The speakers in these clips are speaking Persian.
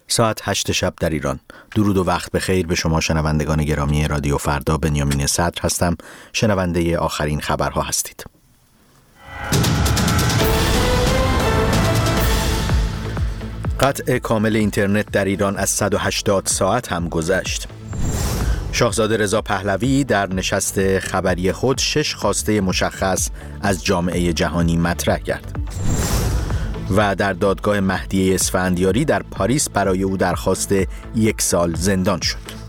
ساعت 8 شب در ایران. درود و وقت بخیر به شما شنوندگان گرامی رادیو فردا. بنیامین صدر هستم. شنونده آخرین خبرها هستید. قطع کامل اینترنت در ایران از 180 ساعت هم گذشت. شاهزاده رضا پهلوی در نشست خبری خود 6 خواسته مشخص از جامعه جهانی مطرح کرد. و در دادگاه مهدی اسفندیاری در پاریس برای او درخواست 1 سال زندان شد.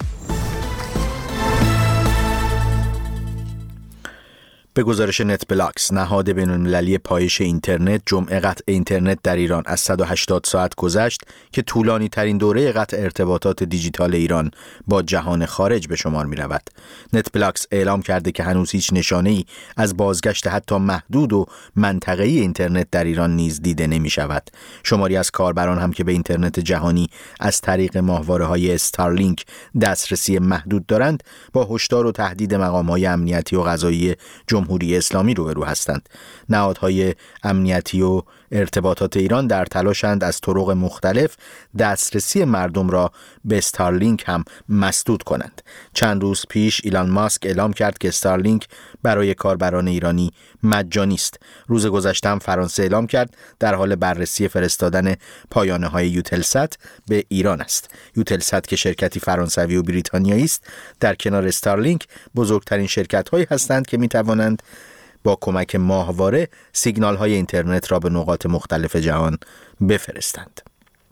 به گزارش نت بلاکس، نهاد بین‌المللی پایش اینترنت، جمعه قطع اینترنت در ایران از 180 ساعت گذشت که طولانی ترین دوره قطع ارتباطات دیجیتال ایران با جهان خارج به شمار می رود. نت بلاکس اعلام کرده که هنوز هیچ نشانه‌ای از بازگشت حتی محدود و منطقه‌ای اینترنت در ایران نیز دیده نمی شود. شماری از کاربران هم که به اینترنت جهانی از طریق ماهواره‌های استارلینک دسترسی محدود دارند، با هشدار و تهدید مقام‌های امنیتی و قضایی جمهوری اسلامی روبرو هستند. نهادهای امنیتی و ارتباطات ایران در تلاشند از طرق مختلف دسترسی مردم را به استارلینک هم مسدود کنند. چند روز پیش ایلان ماسک اعلام کرد که استارلینک برای کاربران ایرانی مجانی است. روز گذشته هم فرانسه اعلام کرد در حال بررسی فرستادن پایانه‌های یوتلسات به ایران است. یوتلسات که شرکتی فرانسوی و بریتانیایی است، در کنار استارلینک بزرگترین شرکت‌هایی هستند که می‌توانند با کمک ماهواره سیگنال‌های اینترنت را به نقاط مختلف جهان بفرستند.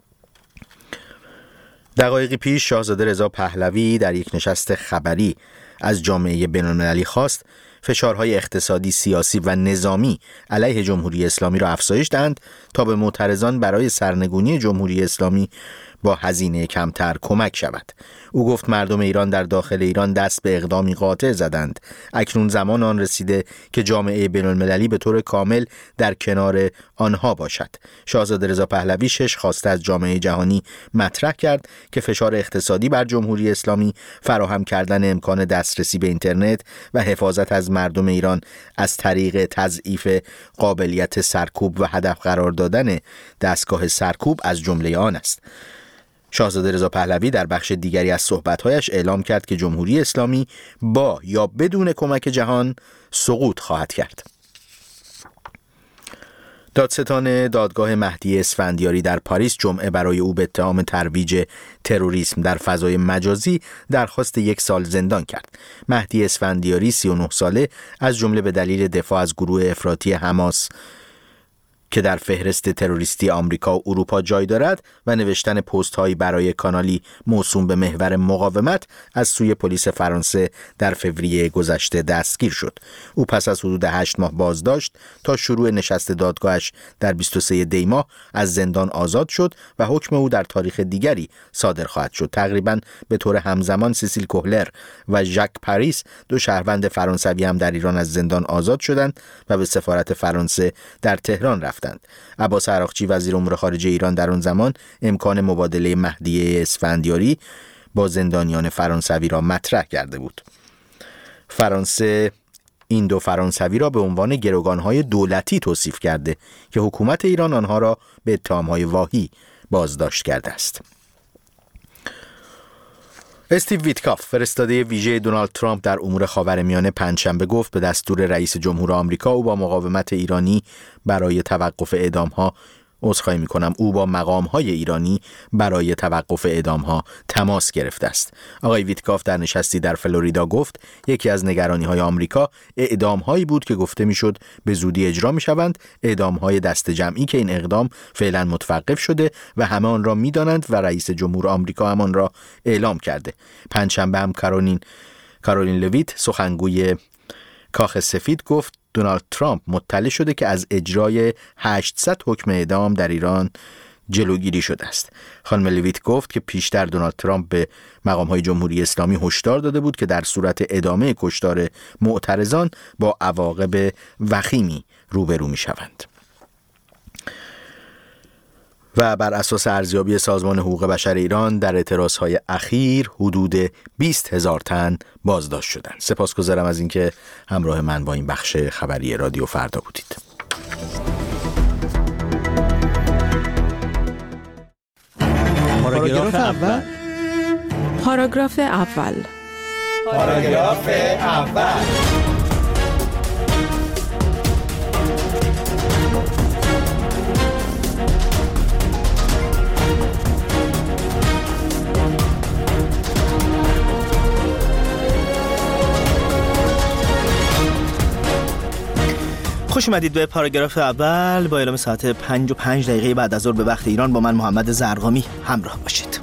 دقایقی پیش شاهزاده رضا پهلوی در یک نشست خبری از جامعه بین‌المللی خواست فشارهای اقتصادی، سیاسی و نظامی علیه جمهوری اسلامی را افزایش دهند تا به معترضان برای سرنگونی جمهوری اسلامی با هزینه کمتر کمک شود. او گفت مردم ایران در داخل ایران دست به اقدامی قاطع زدند. اکنون زمان آن رسیده که جامعه بین‌المللی به طور کامل در کنار آنها باشد. شاهزاده رضا پهلوی 6 خواسته از جامعه جهانی مطرح کرد که فشار اقتصادی بر جمهوری اسلامی، فراهم کردن امکان دسترسی به اینترنت و حفاظت از مردم ایران از طریق تضعیف قابلیت سرکوب و هدف قرار دادن دستگاه سرکوب از جمله آن است. شاهزاده رضا پهلوی در بخش دیگری از صحبت‌هایش اعلام کرد که جمهوری اسلامی با یا بدون کمک جهان سقوط خواهد کرد. دادستان دادگاه مهدی اسفندیاری در پاریس جمعه برای او به اتهام ترویج تروریسم در فضای مجازی درخواست 1 سال زندان کرد. مهدی اسفندیاری 39 ساله از جمله به دلیل دفاع از گروه افراطی حماس که در فهرست تروریستی آمریکا و اروپا جای دارد و نوشتن پست هایی برای کانالی موسوم به محور مقاومت از سوی پلیس فرانسه در فوریه گذشته دستگیر شد. او پس از حدود 8 ماه بازداشت تا شروع نشست دادگاهش در 23 دی ماه از زندان آزاد شد و حکم او در تاریخ دیگری صادر خواهد شد. تقریباً به طور همزمان سیسیل کوهلر و ژاک پاریس، 2 شهروند فرانسوی هم در ایران از زندان آزاد شدند و به سفارت فرانسه در تهران رفتند. عباس عراقچی وزیر امور خارجه ایران در آن زمان امکان مبادله مهدی اسفندیاری با زندانیان فرانسوی را مطرح کرده بود. فرانسه این 2 فرانسوی را به عنوان گروگان‌های دولتی توصیف کرده که حکومت ایران آنها را به اتهام‌های واهی بازداشت کرده است. استیو ویتکاف، فرستاده ویژه دونالد ترامپ در امور خاورمیانه، پنجشنبه گفت به دستور رئیس جمهور آمریکا او با مقاومت ایرانی برای توقف اعدام‌ها او با مقام‌های ایرانی برای توقف اعدام‌ها تماس گرفته است. آقای ویتکاف در نشستی در فلوریدا گفت یکی از نگرانی‌های آمریکا اعدام‌هایی بود که گفته می‌شد به زودی اجرا می‌شوند، اعدام‌های دست جمعی که این اقدام فعلا متوقف شده و همه آن را می‌دانند و رئیس جمهور آمریکا هم آن را اعلام کرده. پنجشنبه هم کارولین لویت، سخنگوی کاخ سفید، گفت دونالد ترامپ مطلع شده که از اجرای 800 حکم اعدام در ایران جلوگیری شده است. خانم لویت گفت که پیشتر دونالد ترامپ به مقام‌های جمهوری اسلامی هشدار داده بود که در صورت ادامه کشتار معترضان با عواقب وخیمی روبرو می‌شوند. و بر اساس ارزیابی سازمان حقوق بشر ایران در اعتراضهای اخیر حدود 20,000 تن بازداشت شدند. سپاسگزارم از اینکه همراه من با این بخش خبری رادیو فردا بودید. پاراگراف اول. پاراگراف اول. پاراگراف اول. خوش اومدید به پاراگراف اول. با اعلام ساعت 5:05 بعد از ظهر به وقت ایران با من محمد زرقامی همراه باشید.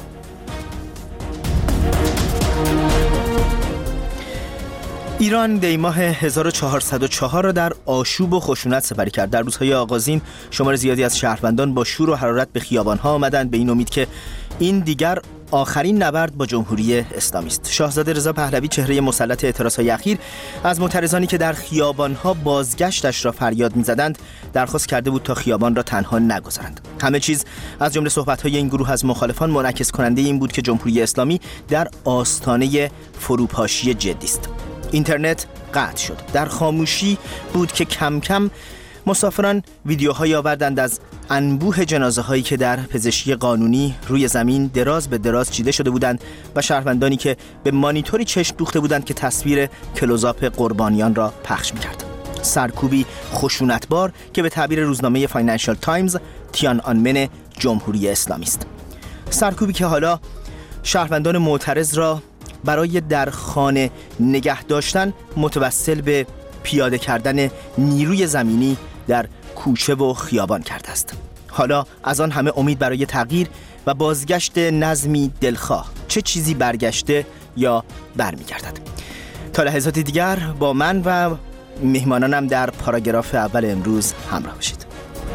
ایران دی ماه 1404 را در آشوب و خشونت سپری کرد. در روزهای آغازین شمار زیادی از شهروندان با شور و حرارت به خیابان‌ها آمدند به این امید که این دیگر آخرین نبرد با جمهوری اسلامی است. شاهزاده رضا پهلوی چهره مسلط اعتراضهای اخیر از معترضانی که در خیابان‌ها بازگشتش را فریاد می‌زدند درخواست کرده بود تا خیابان را تنها نگذارند. همه چیز از جمله صحبت‌های این گروه از مخالفان منعکس کننده این بود که جمهوری اسلامی در آستانه فروپاشی جدی است. اینترنت قطع شد. در خاموشی بود که کم کم مسافران ویدیوهایی آوردند از انبوه جنازه هایی که در پزشکی قانونی روی زمین دراز به دراز چیده شده بودند و شهروندانی که به مانیتوری چشم دوخته بودند که تصویر کلوزآپ قربانیان را پخش می‌کرد. سرکوبی خشونتبار که به تعبیر روزنامه فاینانشال تایمز تیان‌آنمن جمهوری اسلامی است. سرکوبی که حالا شهروندان معترض را برای در خانه نگه داشتن متوسل به پیاده کردن نیروی زمینی در کوچه و خیابان کرده است. حالا از آن همه امید برای تغییر و بازگشت نظمی دلخواه، چه چیزی برگشته یا برمیگردد. تا لحظات دیگر با من و مهمانانم در پاراگراف اول امروز همراه باشید.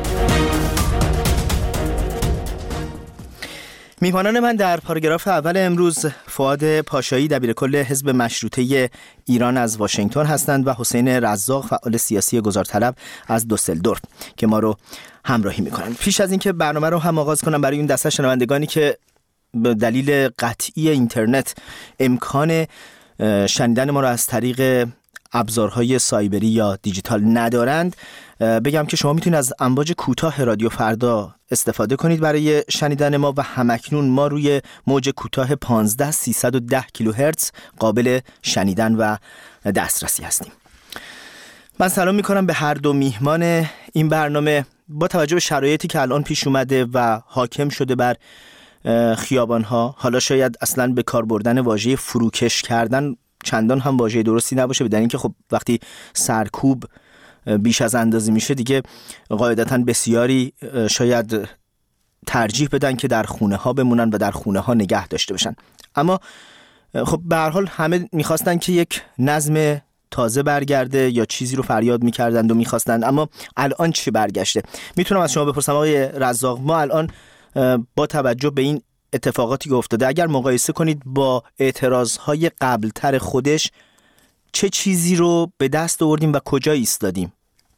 میهمانان من در پاراگراف اول امروز فؤاد پاشایی دبیرکل حزب مشروطه ایران از واشنگتن هستند و حسین رزاق فعال سیاسی گذارطلب از دوسلدورف که ما رو همراهی میکنند. پیش از اینکه برنامه رو هم آغاز کنم برای اون دسته شنوندگانی که به دلیل قطعی اینترنت امکان شنیدن ما رو از طریق ابزارهای سایبری یا دیجیتال ندارند بگم که شما میتونید از امواج کوتاه رادیو فردا استفاده کنید برای شنیدن ما و همکنون ما روی موج کوتاه 15310 کیلوهرتز قابل شنیدن و دسترسی هستیم. من سلام میکنم به هر دو میهمان این برنامه. با توجه به شرایطی که الان پیش اومده و حاکم شده بر خیابانها، حالا شاید اصلا به کار بردن واژه فروکش کردن چندان هم واژه درستی نباشه، بدن اینکه خب وقتی سرکوب بیش از اندازه میشه دیگه قاعدتاً بسیاری شاید ترجیح بدن که در خونه ها بمونن و در خونه ها نگه داشته بشن. اما خب به هر حال همه میخواستن که یک نظم تازه برگرده یا چیزی رو فریاد میکردند و میخواستند، اما الان چی برگشته؟ میتونم از شما بپرسم آقای رزاق، ما الان با توجه به این اتفاقاتی که افتاده اگر مقایسه کنید با اعتراضهای قبلتر خودش چه چیزی رو به دست آوردیم و کجا ایستادیم؟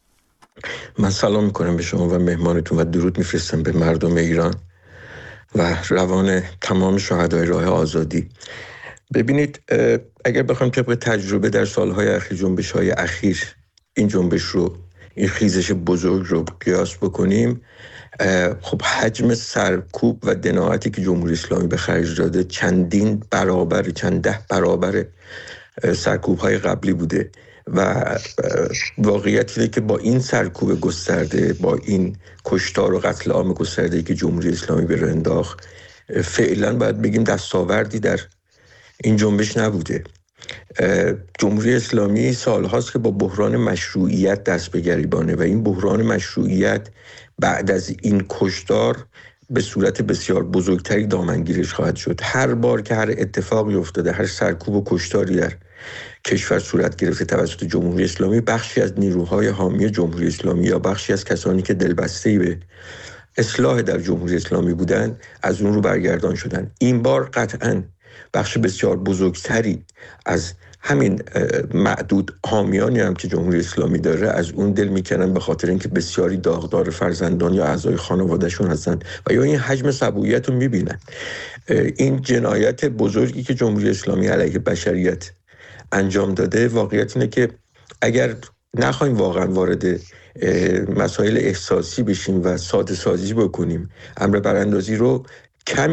من سلام میکنم به شما و مهمانتون و درود میفرستم به مردم ایران و روان تمام شهدای راه آزادی. ببینید، اگر بخوایم طبق تجربه در سالهای اخیر جنبش‌های اخیر این جنبش رو، این خیزش بزرگ رو قیاس بکنیم، خب حجم سرکوب و دناعتی که جمهوری اسلامی به خرج داده چند ده برابر سرکوب های قبلی بوده و واقعیت اینه که با این سرکوب گسترده، با این کشتار و قتل عام گسترده که جمهوری اسلامی به راه انداخت، فعلا باید بگیم دستاوردی در این جنبش نبوده. جمهوری اسلامی سالهاست که با بحران مشروعیت دست به گریبانه و این بحران مشروعیت بعد از این کشتار به صورت بسیار بزرگتری دامنگیرش خواهد شد. هر بار که هر اتفاقی افتاده، هر سرکوب و کشتاری در کشور صورت گرفته توسط جمهوری اسلامی، بخشی از نیروهای حامی جمهوری اسلامی یا بخشی از کسانی که دلبسته‌ای به اصلاح در جمهوری اسلامی بودند از اون رو برگردان شدن. این بار قطعاً بخش بسیار بزرگتری از همین معدود حامیانی هم که جمهوری اسلامی داره از اون دل میکنن، به خاطر اینکه بسیاری داغدار فرزندان یا اعضای خانوادهشون هستن و یا این حجم سبویت رو میبینن. این جنایت بزرگی که جمهوری اسلامی علیه بشریت انجام داده، واقعیت اینه که اگر نخوایم واقعا وارد مسائل احساسی بشیم و ساده سازی بکنیم، امر براندازی رو کمی